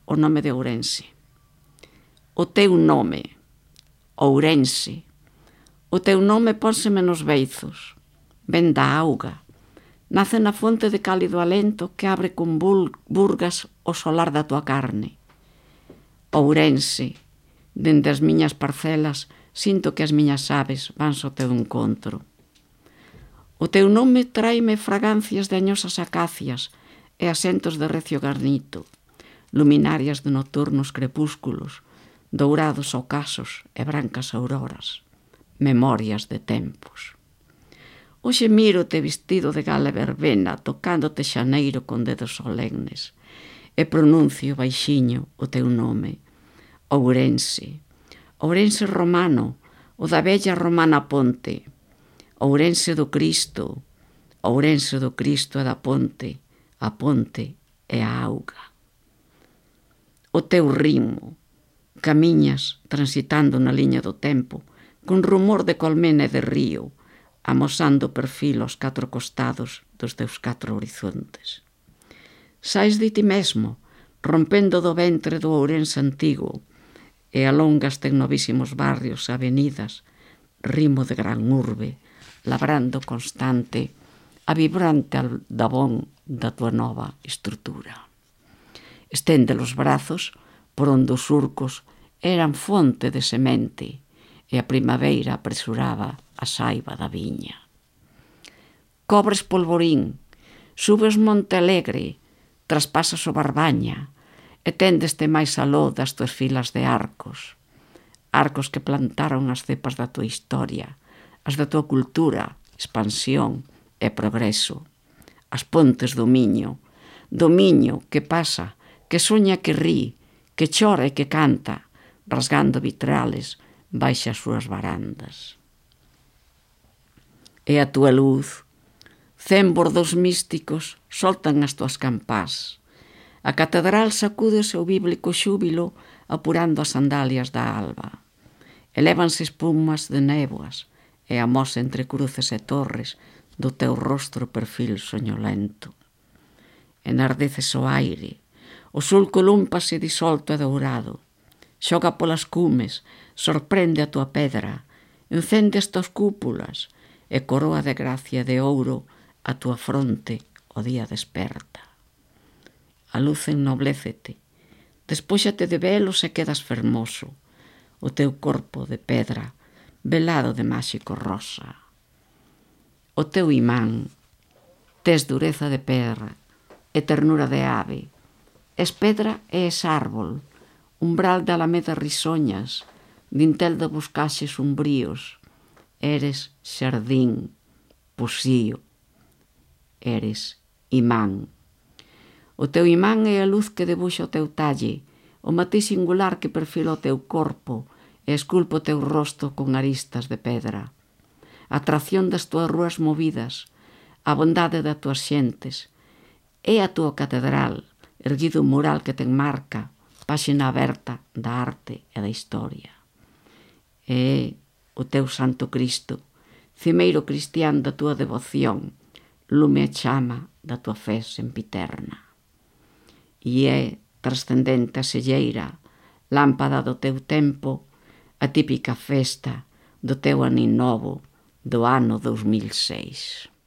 o nome de Ourense. O teu nome, Ourense. O teu nome pónseme nos beizos, ven da auga. Nace na fonte de cálido alento que abre con burgas o solar da tua carne. Ourense, dende as miñas parcelas, sinto que as miñas aves van so teu encontro. O teu nome traime fragancias de añosas acacias e asentos de recio garnito, luminarias de nocturnos crepúsculos, dourados ocasos e brancas auroras, memorias de tempos. Hoxe miro-te vestido de gala verbena, tocándote xaneiro con dedos solemnes, e pronuncio baixiño o teu nome, Ourense. Ourense romano, o da bella romana ponte. Ourense do Cristo e da ponte, a ponte e a auga. O teu ritmo, camiñas transitando na liña do tempo, con rumor de colmena e de río, amosando perfil aos 4 costados dos teus 4 horizontes. Sais de ti mesmo, rompendo do ventre do Ourense antigo, e alongas ten novísimos barrios e avenidas, rimo de gran urbe, labrando constante a vibrante aldabón da tua nova estrutura. Estende los brazos por onde os surcos eran fonte de semente, e a primavera apresuraba a saiva da viña. Cobres polvorín, subes Monte Alegre, traspasas o Barbaña, e tendeste máis aló das tuas filas de arcos, arcos que plantaron as cepas da tua historia, as da tua cultura, expansión e progreso, as pontes do Miño que pasa, que soña, que rí, que chora e que canta, rasgando vitrales baixa as súas varandas. E a tua luz, 100 bordos místicos soltan as tuas campás. A catedral sacude o seu bíblico xúbilo apurando as sandalias da alba. Elévanse espumas de néboas e amosa entre cruces e torres do teu rostro perfil soñolento. Enardece o aire, o sul colúmpase disolto e dourado, xoga polas cumes, sorprende a tua pedra, encende as tuas cúpulas e coroa de gracia de ouro a tua fronte o día desperta. A luz ennoblécete, despóxate de velos e quedas fermoso, o teu corpo de pedra, velado de máxico rosa. O teu imán, tes dureza de pedra e ternura de ave, es pedra e es árbol, umbral de alamedas risoñas, dintel de boscaxes umbríos, eres xardín, posío, eres imán. O teu imán é a luz que debuxa o teu talle, o matiz singular que perfila o teu corpo e esculpa o teu rosto con aristas de pedra. A atracción das tuas rúas movidas, a bondade das tuas xentes, é a tua catedral, erguido un mural que te enmarca, páxina aberta da arte e da historia. É o teu Santo Cristo, cimeiro cristián da tua devoción, lume e chama da tua fe sempiterna. E é trascendente a selleira, lámpada do teu tempo, a típica festa do teu aninovo do ano 2006.